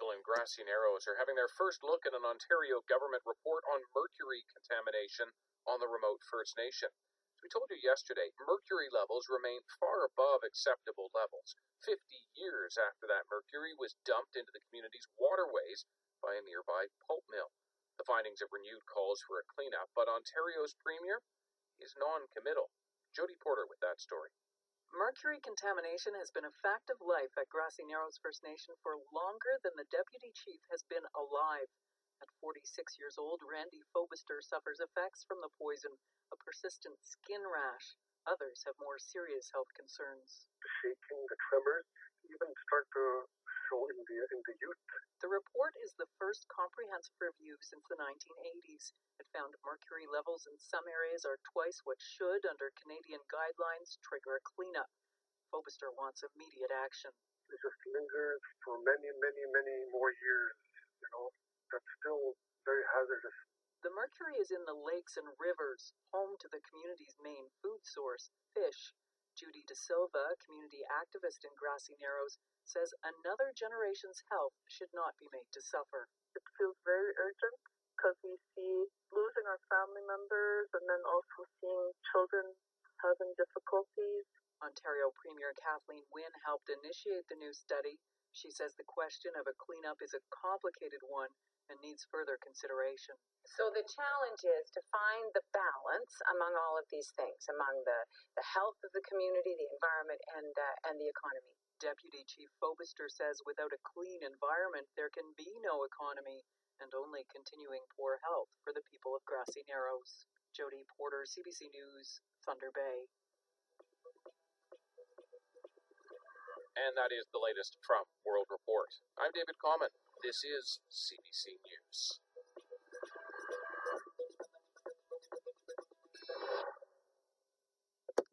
people in Grassy Narrows are having their first look at an Ontario government report on mercury contamination on the remote First Nation. As we told you yesterday, mercury levels remain far above acceptable levels, 50 years after that mercury was dumped into the community's waterways by a nearby pulp mill. The findings have renewed calls for a cleanup, but Ontario's Premier is non-committal. Jody Porter with that story. Mercury contamination has been a fact of life at Grassy Narrows First Nation for longer than the deputy chief has been alive. At 46 years old, Randy Fobister suffers effects from the poison, a persistent skin rash. Others have more serious health concerns. The shaking, the tremors, even start to show in the youth. The report is the first comprehensive review since the 1980s. It found mercury levels in some areas are twice what should, under Canadian guidelines, trigger a cleanup. Fobister wants immediate action. It just lingers for many, many, many more years. That's still very hazardous. The mercury is in the lakes and rivers, home to the community's main food source, fish. Judy De Silva, community activist in Grassy Narrows, says another generation's health should not be made to suffer. It feels very urgent because we see losing our family members and then also seeing children having difficulties. Ontario Premier Kathleen Wynne helped initiate the new study. She says the question of a cleanup is a complicated one and needs further consideration. So the challenge is to find the balance among all of these things, among the health of the community, the environment, and the economy. Deputy Chief Fobister says without a clean environment, there can be no economy and only continuing poor health for the people of Grassy Narrows. Jody Porter, CBC News, Thunder Bay. And that is the latest from World Report. I'm David Common. This is CBC News.